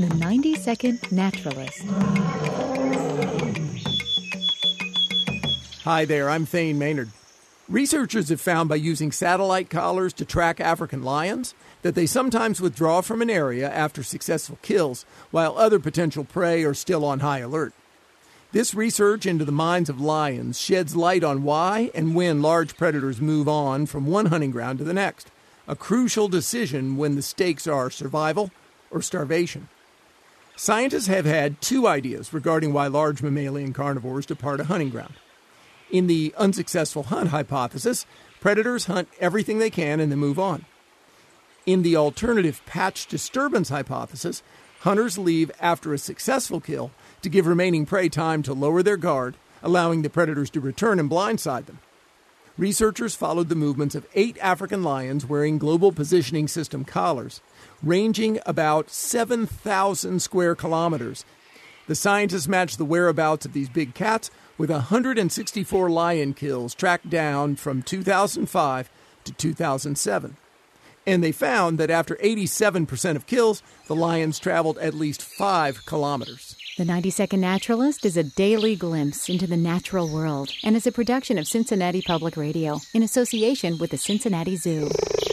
The 90-Second Naturalist. Hi there, I'm Thane Maynard. Researchers have found by using satellite collars to track African lions that they sometimes withdraw from an area after successful kills, while other potential prey are still on high alert. This research into the minds of lions sheds light on why and when large predators move on from one hunting ground to the next, a crucial decision when the stakes are survival or starvation. Scientists have had two ideas regarding why large mammalian carnivores depart a hunting ground. In the unsuccessful hunt hypothesis, predators hunt everything they can and then move on. In the alternative patch disturbance hypothesis, hunters leave after a successful kill to give remaining prey time to lower their guard, allowing the predators to return and blindside them. Researchers followed the movements of 8 African lions wearing Global Positioning System collars, ranging about 7,000 square kilometers. The scientists matched the whereabouts of these big cats with 164 lion kills tracked down from 2005 to 2007. And they found that after 87% of kills, the lions traveled at least 5 kilometers. The 90-Second Naturalist is a daily glimpse into the natural world and is a production of Cincinnati Public Radio in association with the Cincinnati Zoo.